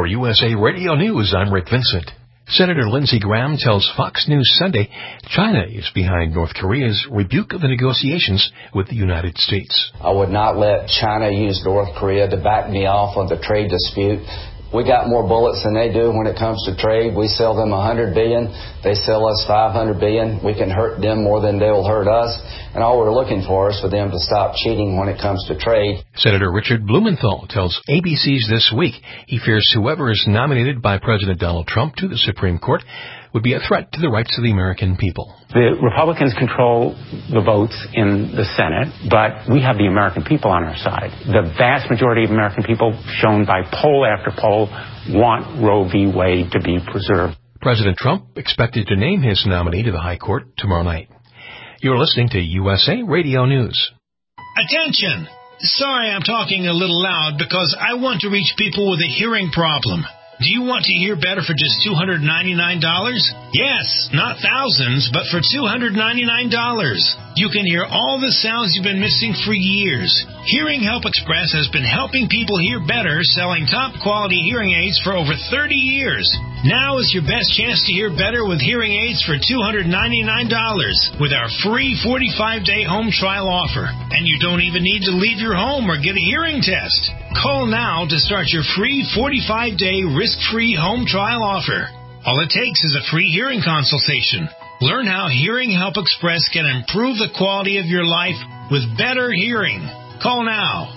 USA Radio News, I'm Rick Vincent. Senator Lindsey Graham tells Fox News Sunday China is behind North Korea's rebuke of the negotiations with the United States. I would not let China use North Korea to back me off on the trade dispute. We got more bullets than they do when it comes to trade. We sell them $100 billion. They sell us $500 billion. We can hurt them more than they'll hurt us. And all we're looking for is for them to stop cheating when it comes to trade. Senator Richard Blumenthal tells ABC's This Week he fears whoever is nominated by President Donald Trump to the Supreme Court would be a threat to the rights of the American people. The Republicans control the votes in the Senate, but we have the American people on our side. The vast majority of American people, shown by poll after poll, want Roe v. Wade to be preserved. President Trump expected to name his nominee to the High Court tomorrow night. You're listening to USA Radio News. Attention! Sorry I'm talking a little loud because I want to reach people with a hearing problem. Do you want to hear better for just $299? Yes, not thousands, but for $299. You can hear all the sounds you've been missing for years. Hearing Help Express has been helping people hear better, selling top-quality hearing aids for over 30 years. Now is your best chance to hear better with hearing aids for $299 with our free 45-day home trial offer. And you don't even need to leave your home or get a hearing test. Call now to start your free 45-day risk-free home trial offer. All it takes is a free hearing consultation. Learn how Hearing Help Express can improve the quality of your life with better hearing. Call now.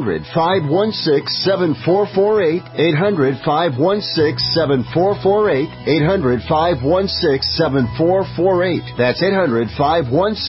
800-516-7448. 800-516-7448. 800-516-7448. That's 800-516-7448.